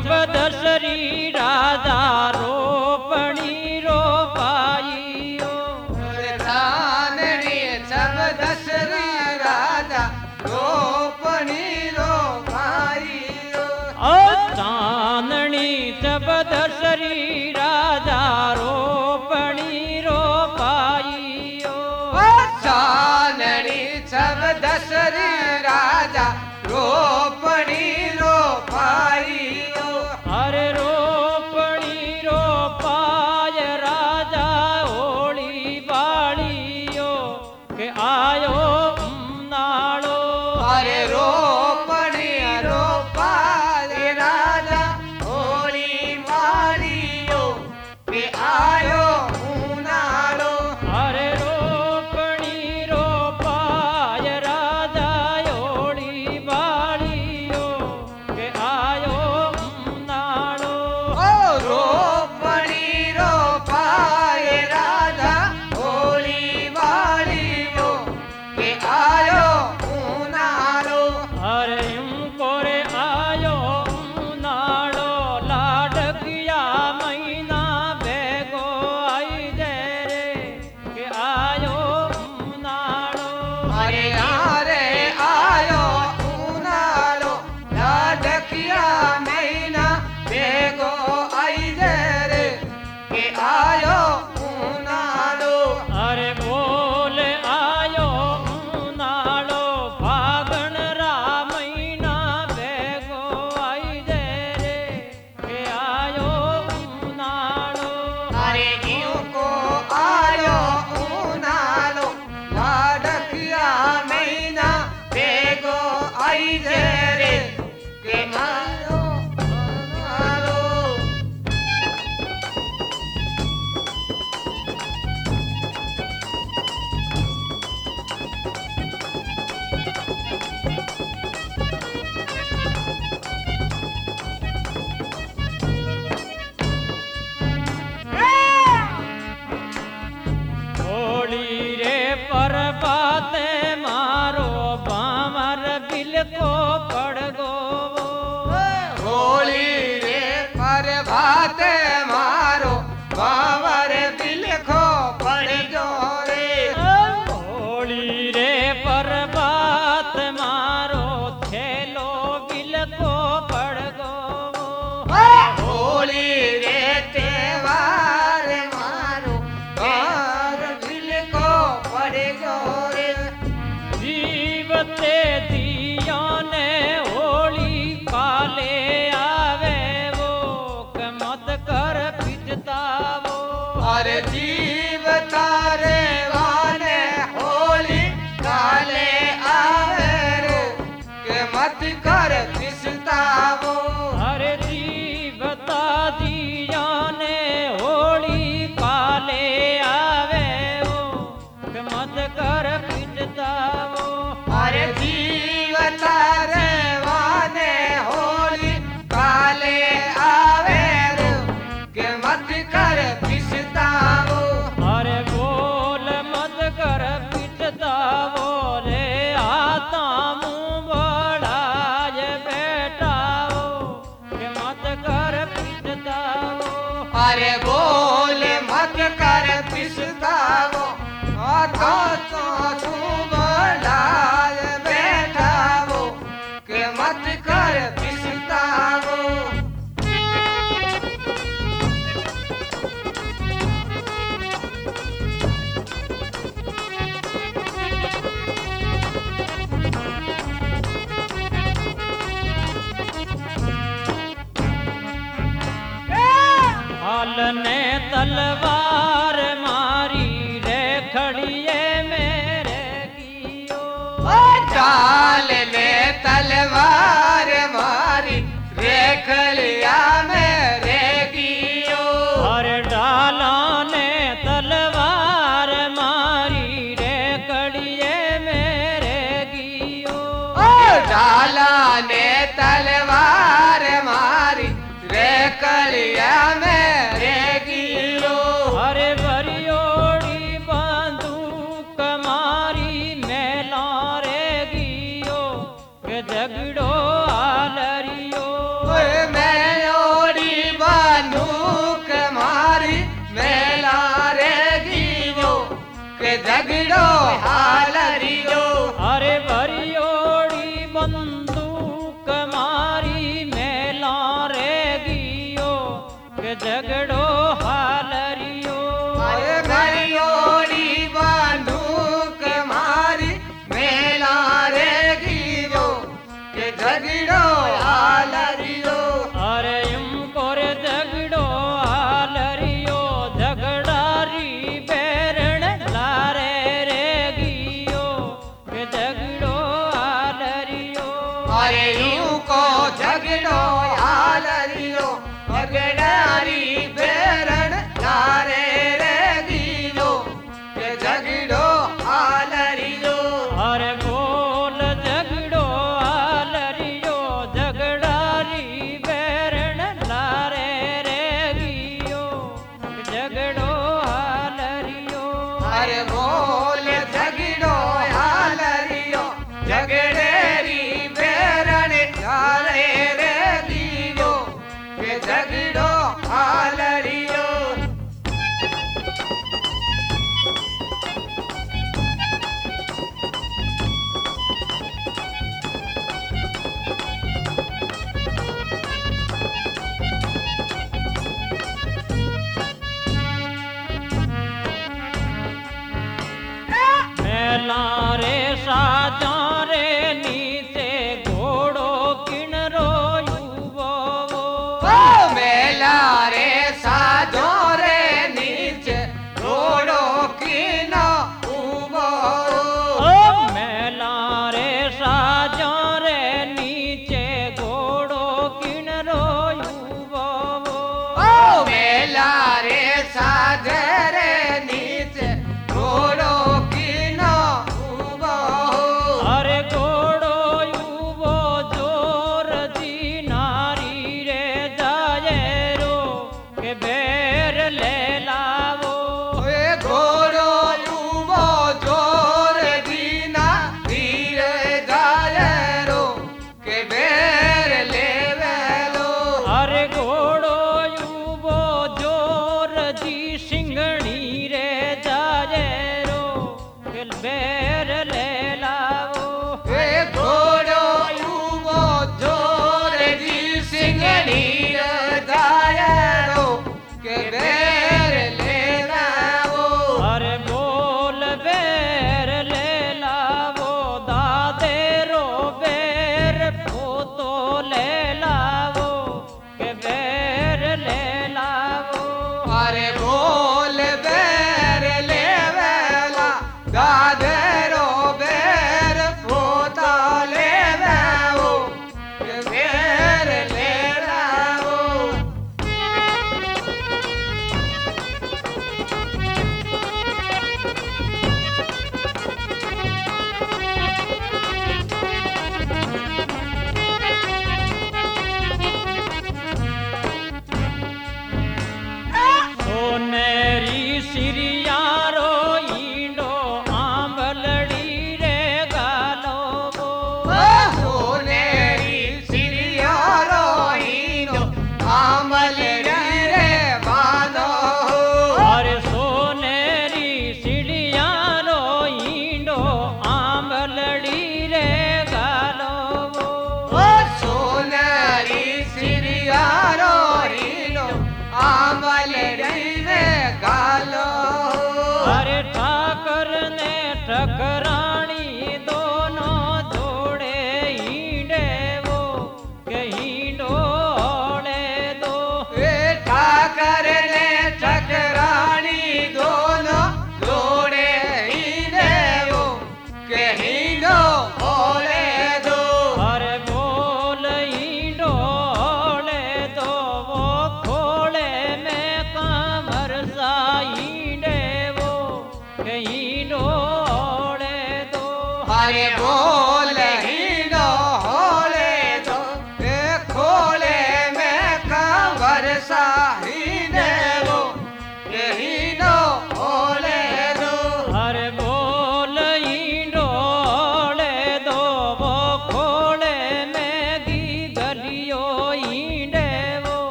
जब दशरी राजा रोपणी रोपाइयो चांदनी जब दशरी राजा रोपणी रोपाइयो चांदनी जब दशरी राजा रोपणी रोपाइयो चांदनी जब दशरी राजा रोपणी रोपाइयो अरे रोपणी रोपाय राजा ओली बाड़ियो के आयो नाड़ो अरे रोपणी रोपाय राजा ओली बाड़ियो के आयो उनाड़ो अरे रोपणी रोपाय राजा ओली बाड़ियो के आयो नाड़ो ओ रोपणी रोपाय राजा ओली बाड़ियो के आयो उनाड़ो अरे कोरे आयो नाड़ो लाडकिया महीना बेगो आई दे रे के आयो नाड़ो अरे यारे आयो उनाड़ो लाडकिया महीना बेगो आई दे रे के आयो उनाड़ो अरे बोल आयो नाड़ो फागण रा महीना बेगो आई दे रे के आयो नाड़ो अरे यूं को आयो उनाड़ो लाडकिया महीना बेगो आई दे रे के आयो उनाड़ो होली रे परबाते मारो बामर बिल को पड़ गो होली रे प्रभाते मारो बावर दिल को पड़ गयो रे होली रे परबात मारो थेलो बिल को पड़ गो होली रे त्योहार मारो बावर दिल को पड़ गयो रे जीवते दिया ने होली काले आवे वो के मत कर पिजतावो अरे जीव तारे वाले होली काले आवे रे के मत कर पिसतावो हरे जीवता दिया ने होली काले आवे वो के मत कर पिजतावो अरे जीव तारे वाले होली काले आवे रे के मत कर पिसतावो अरे बोल मत कर पिटतावो रे आता मुँह बढ़ाए बैठाओ के मत कर पिटतावो अरे बोल मत कर पिसतावो तो बढ़ाए बैठावो के मत कर पिसतावो हाल ने तलवार मारी रे खड़िए मेरे कियो चाल ने तलवार मारी रेखलिया में रेगियो अरे डाला ने तलवार मारी रे खड़िए मेरे कियो डाला ने तलवार मारी रेखलिया में रेगियो अरे बरियोड़ी बंदूक मारी मेला रे गियो के झगड़ो आलरियो मैं झगड़ो हाल रियो अरे भरियोड़ी बंदूक मारी मेला रे गियो के झगड़ो हाल रियो अरे भरियोड़ी बंदूक मारी मेला रे गियो के झगड़ो हाल रियो अरे उनको रे झगड़ो हाल रियो झगड़ारी बैरण लारे रे गियो के झगड़ो हाल रियो अरे यूं को झगड़ो हाल रियो झगड़ारी बेरण लारे रे गियो के झगड़ो हाल रियो अरे बोल झगड़ो हाल रियो झगड़ारी बैरण लारे रे गियो झगड़ो हाल रियो अरे बोल झगड़ो हाल रियो झगड़ेरी बेरण लारे रे गियो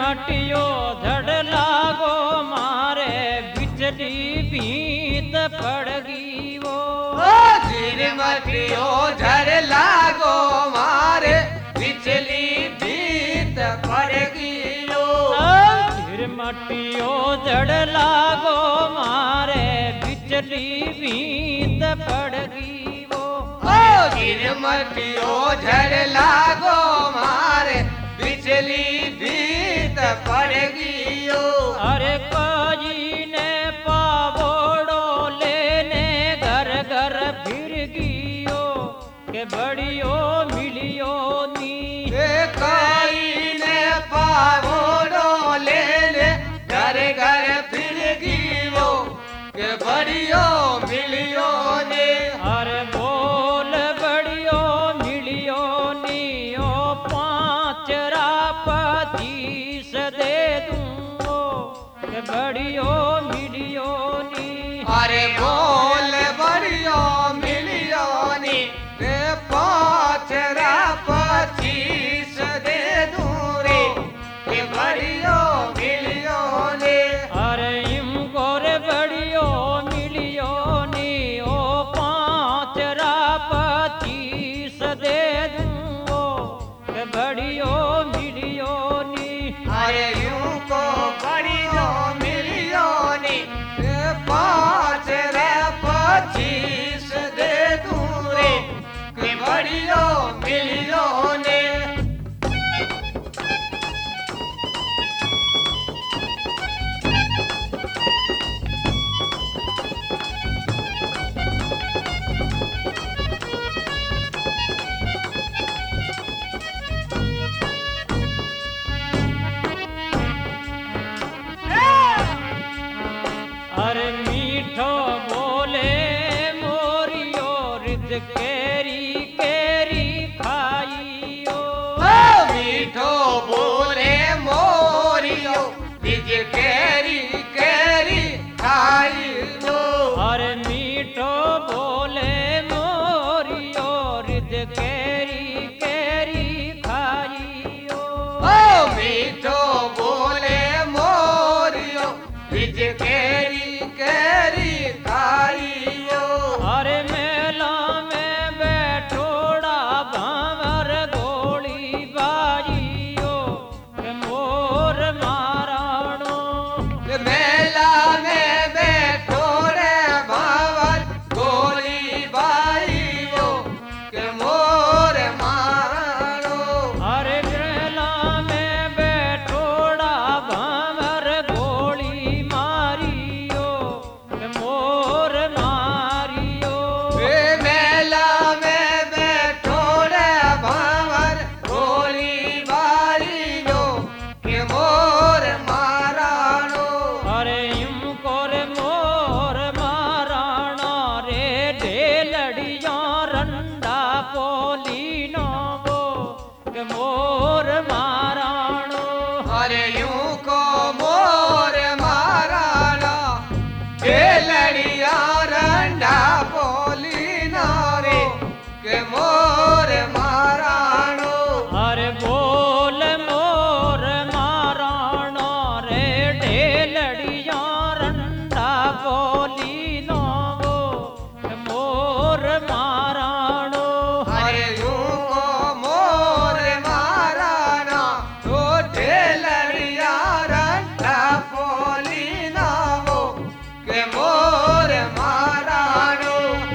झिरमटियो झड़ लागो मारे बिजली भीत पड़ गई वो। झिरमटियो झड़ लागो मारे बिजली भीत पड़ गई झिरमटियो झड़ लागो मारे बिजली भीत पड़ गई वो। झिरमटियो झड़ लागो मारे बिजली भीत पड़ गई। अरे काजी ने पावोड़ो लेने घर घर फिर गियो के बड़ियो मिलियो नी। काई ने पावोड़ो लेने घर घर फिर गियो के बड़ियो मिलियो ने। अरे बोल बड़ियो मिलियो नी ओ 5 25 दे दूंगो के बड़ियो मिलियो नी। अरे बोल बड़ियो मिलियो नी 5 25 दे दूं रे के बड़ियो मिलियो ने। अरे इमको रे बड़ियो मिलियो नी ओ 5 25 दे दूंगो के बड़ियो मिलियो नी। अरे यूं को बड़ियो मिलियो नी 5 25 दे दूं रे के बड़ियो मिलियो ने। अरे मीठो बोले मोरियो रिद केरी केरी खाइयो। मीठो बोले मोरियो बिज केरी केरी खाई लो। अरे मीठो बोले मोरियो रिद केरी केरी खाइयो। मीठो बोले मोरियो बिज केरी केरी खाइयो। अरे मेला में बैठोड़ा भंवर गोली बाजियो के मोर माराणो। मेला में बैठो रे भावर गोली बाइयो के मोर मारो। अरे मेला में बैठोड़ा भंवर गोली मारियो के मोर मारियो। मेला में बैठो रे भावर गोली बाइयो के मोर मारानो। अरे इमको रे मोर माराणा रे ढेलड़िया रंडा पोलीनो वो के मोर माराणो। अरे यूं को मोर माराना लड़िया रंडा बोली नारे के मोर मारानो। अरे बोल मोर माराणो रे ढेलड़िया रंडा पोलीनो वो के मोर माराणो। अरे यूं को मोर माराना तो लड़िया रंडा बोली ना वो के मोर मारानो।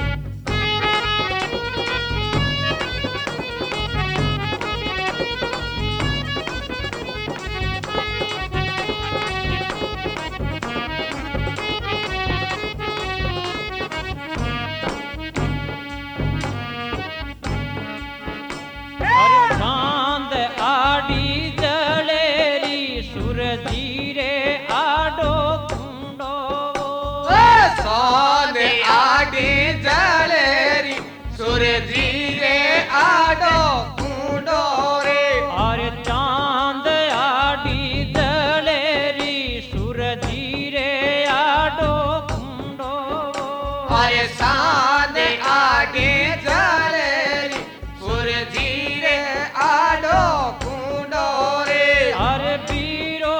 अरे चांद आडी जलेरी सूरजी रे आडो कुंडो वो। सोन आडी जलेरी सूरजी रे आडो कुंडो रे। अरे चांद आडी जलेरी सूरजी रे आडो कुंडो वो। अरे सान आडी जलेरी सूरजी रे आडो कुंडो रे। अरे बीरो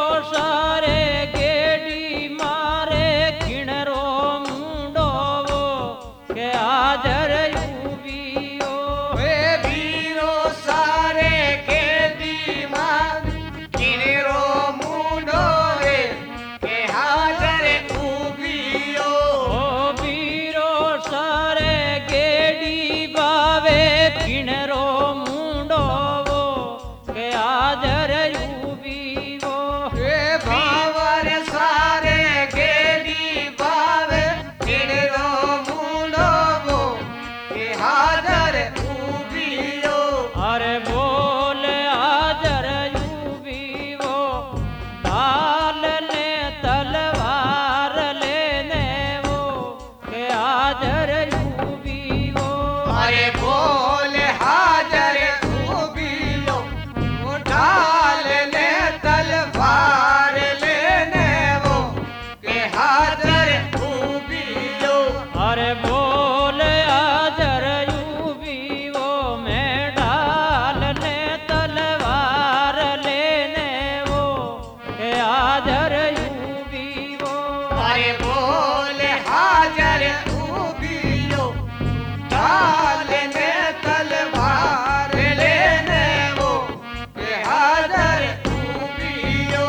बोले हाजर उबियो ढाल ने तलवार लेने वो के हाजर उबियो।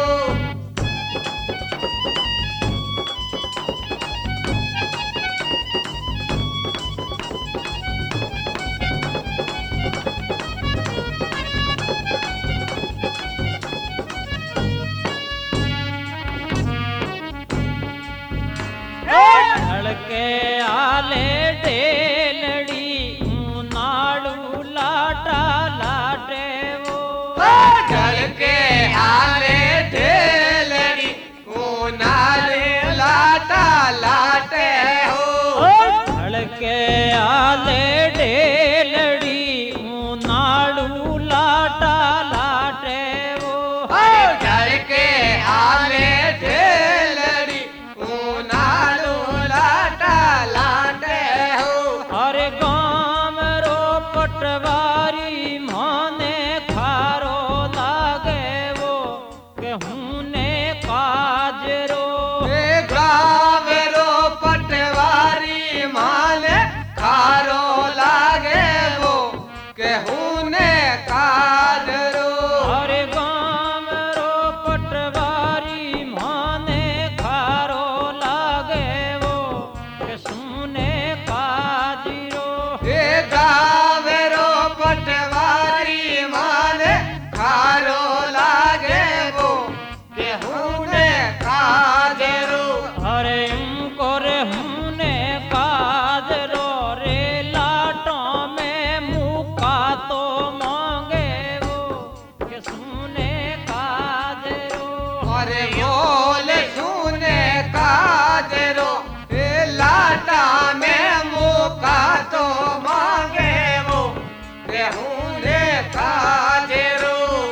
धड़के आले ढेलड़ी नाड़ू लाटा लाटे वो ढलके हारे ढेलड़ी नाले लाटा लाटे हो। धड़के आले ढेलड़ी नाड़ू लाटा लाटे वो ढलके हारे ढेलड़ी नालू लाटा लाटे हो। अरे गाम रो पटवारी माने खारो लागे वो कहूने काजरो गाँव रो पटवारी माने खारो लागे वो कहूने काजरो। अरे गाम रो पटवारी माने खारो लागे वो के सुने काजरो गाँव रो पटवारी माने खारो लागे वो कहूने काजरो। अरे उनको रे हुने काजरो रे लाटों में मुका तो मांगे वो के सुने काजरो अरे बोले सुने काजरो लाटा में मुका तो मांगे वो कहूने काजरो।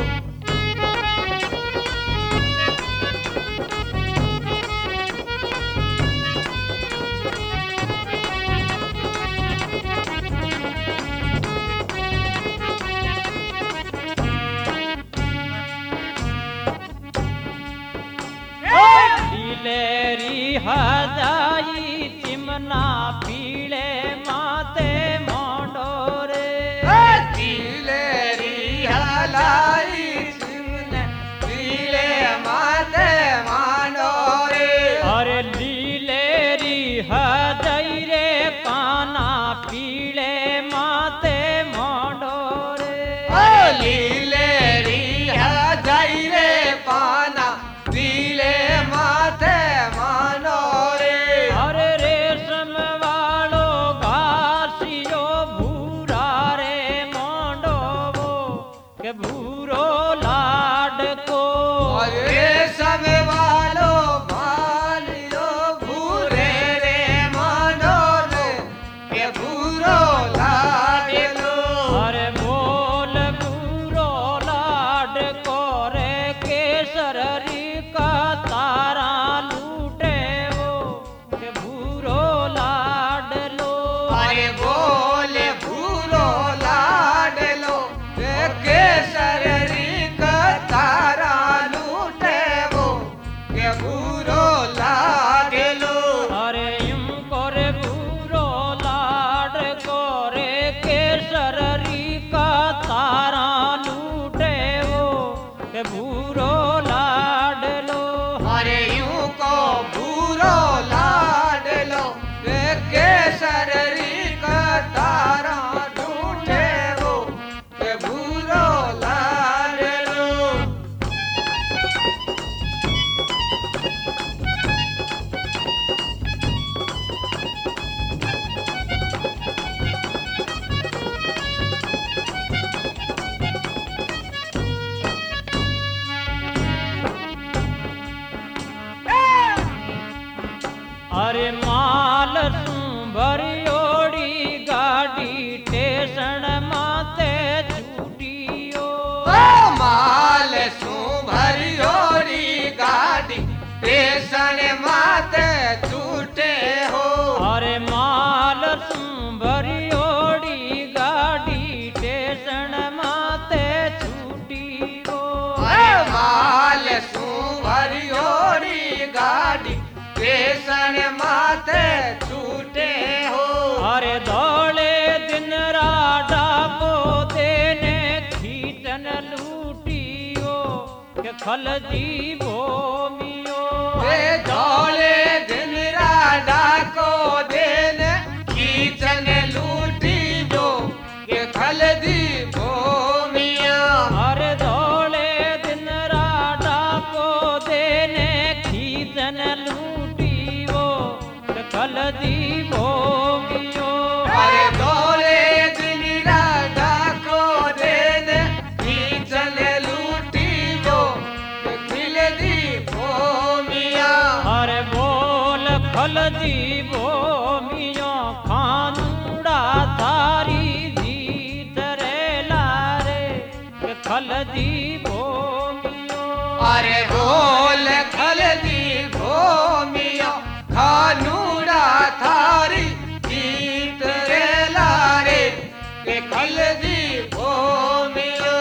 दिलेरी हजाई चिमना पीले माते मोडोरे दिलेरी हलाई सिमने दिले माते मानो रे। अरे लीलेरी हजाई रे काना पीले माते मोडोरे लीलेरी हजाई रे पाना दिले माते मानो रे। अरे रेशम वालो घासियो भूरा रे मोंडो वो के भूरो लाड को अरे सब वालो भालियो भूरे रे मानो रे के भूरो लागे लो। अरे बोल भूरो लाड को रे केसरी का तारा लूटे वो के भूरो लाड लो अरे बोले भूरो लाड लो केसरी का तारा लूटे वो के भूरो लाड लो। अरे यूं करे भूरो लाड करे केसरी का तारा लूटे वो के भूरो लाड लो अरे यूं को भूरो लाड लो केसरी का तारा लूटे वो के भूरो लाड लो। अरे माल तू भरियोड़ी गाड़ी टेशन माते छूटियो माल सू भरियोरी गाड़ी स्टेशन माते छूटे हो। अरे माल तू भरियोड़ी गाड़ी टेशन माते छूटियो माल सू भरियोरी गाड़ी बेसन माथे छूटे हो। अरे दौड़े दिन राडा को देने खींचन लूटियो के खल जी भोमियो। दौड़े दिन राडा को देने खींचन लूटियो के खल जी भोमिया। अरे दौड़े दिन राडा को देने खींचन लूटियो के खल जी भोमियो। अरे दौड़े दिन राडा को देने खींचन लूटियो के खिल जी भोमिया। अरे बोल खल जी भोमियो खानुड़ा थारी जीत रे लारे के खल जी भोमियो। अरे बोल खल जी भोमिया खानुड़ा थारी जीत रे लारे के खल जी भोमिया।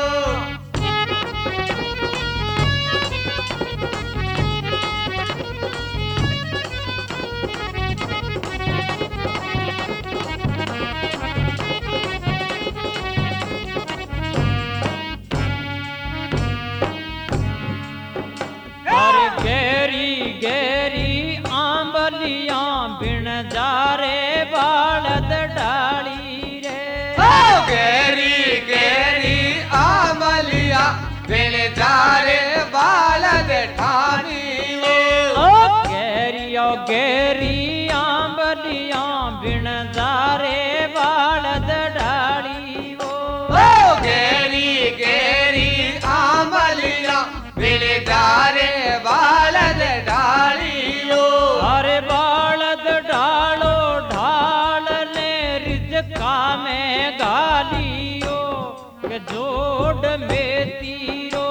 अरे गेरी गेरी आंबलियां बिन जारे बालद डाली रे। गेरी गेरी आमलिया बिन जारे बालद ठानी गेरियो गेरी आंबलियां बिन जारे बालद डाली वो। गेरी गेरी आमलिया बिन जारे बालद डालियो। अरे बालद डालो ढाल ने रिजका में गालियो के जोड़ में तीरो।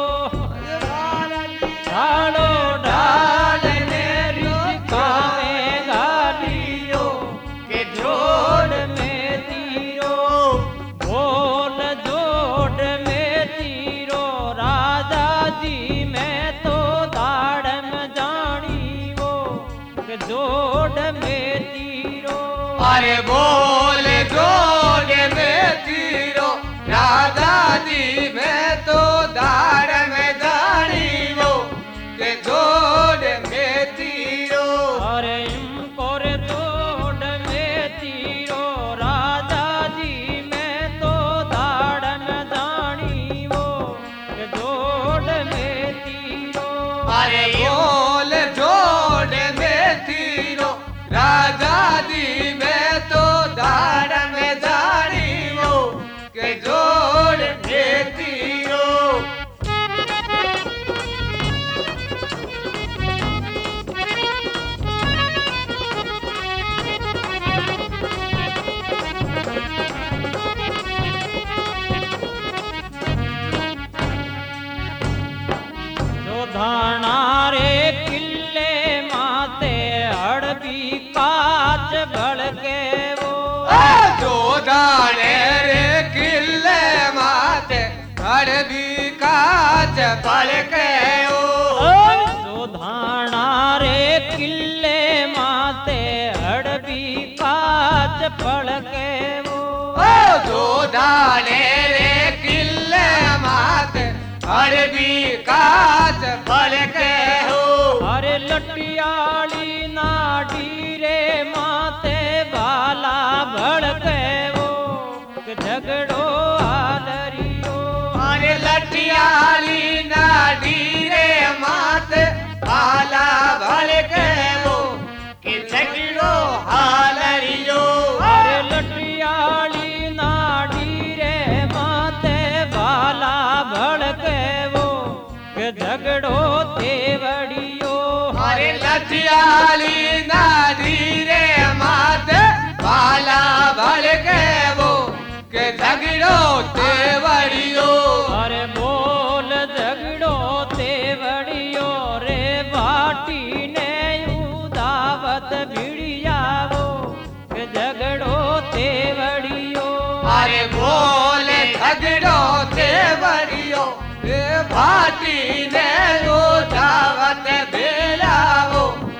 ढालो ढाल ने रिजका में गालियो के जोड़ में तीरो। बोल जोड़ में तीरो राजा जी मैं तो दाड़ में जानी वो के जोड़ में तीरो। अरे बोल जोड़ में तीरो राधा जी मैं तो दार में जानी वो के जोड़ में तीरो। अरे इनको रे जोड़ में तीरो राजा जी मैं तो दाड़ में जानी वो के जोड़ में तीरो। अरे बोल जोड़ में तीरो राजा जी मैं तो दार में जानी वो के जोड़ में तीरो। जो धाना रे किले माते हड़बी काच भड़के वो। जो दाने रे किले माते हड़बी काच पलके ओ। जो धाना रे किले माते हड़बी काच भड़के वो। जो दाने रे किले माते हड़बी काच पलके हो। अरे लटियाली नाडी रे माते बाला भड़के वो के झगड़ो आलरियो। अरे लटियाली नाडी रे माते आला भड़के हो कि झगड़ो हालरियो। अरे लटियाली नाडी रे माते बाला भड़के वो के झगड़ो तेवड़ियो। अरे लटियाली नाडी रे माते बाला भड़के वो के झगड़ो तेवड़ियो। अरे बोल झगड़ो तेवड़ियो रे बाटी ने उदावत भिड़ियावो के झगड़ो तेवड़ियो। अरे बोल झगड़ो तेवड़ियो रे भाटी ने रो दावत बेलावो के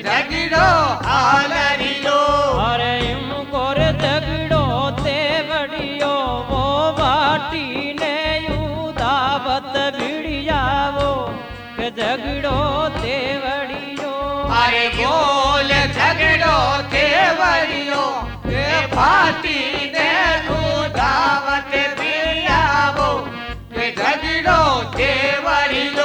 झगड़ो हाल रियो अरे यूं कोर झगड़ो तेवड़ियो वो बाटी ने यूं दावत भिड़ियावो के झगड़ो तेवड़ियो अरे बोल झगड़ो तेवड़ियो के फाटी ने तू दावत भिड़ियावो के झगड़ो तेवड़ियो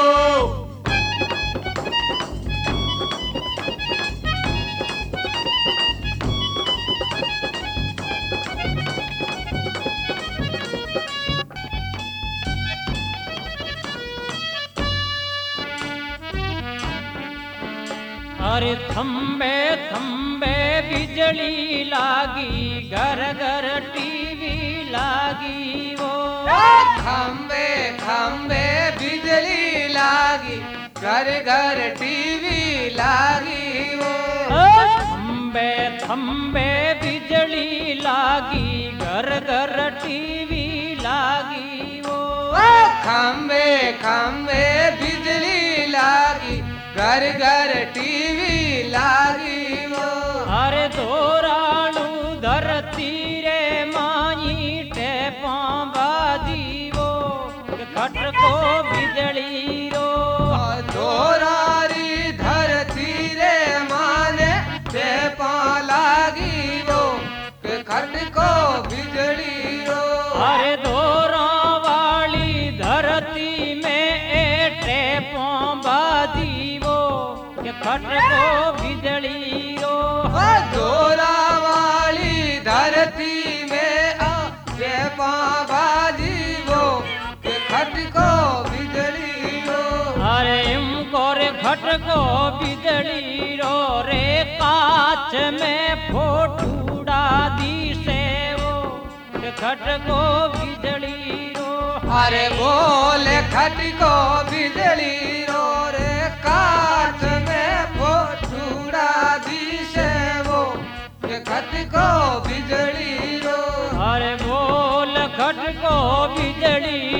अरे थंबे थंबे बिजली लागी घर घर टीवी लागी वो खंबे खंबे बिजली लागी घर घर टीवी लागी वो थंबे थंबे बिजली लागी घर घर टीवी लागी वो खंबे खंबे बिजली लागी घर घर टीवी लागी वो अरे दोराणु धरती रे माई टेपा बाजी वो खटको बिजली रो दोरारी धरती रे माने ते पा लागी वो के खटको बिजली रो अरे दोरा वाली धरती में ए टेपा बाजी वो खटको बिजली रो दोरा वाली धरती में ते पा बाजी वो के खटको बिजली रो अरे कोर खटको बिजली रो रे काच में फोटूड़ा दिसे वो खटको बिजली रो अरे बोल खटको बिजली रो रे काच में फोटूड़ा दिसे वो के खटको बिजली रो अरे बोल खटको बिजली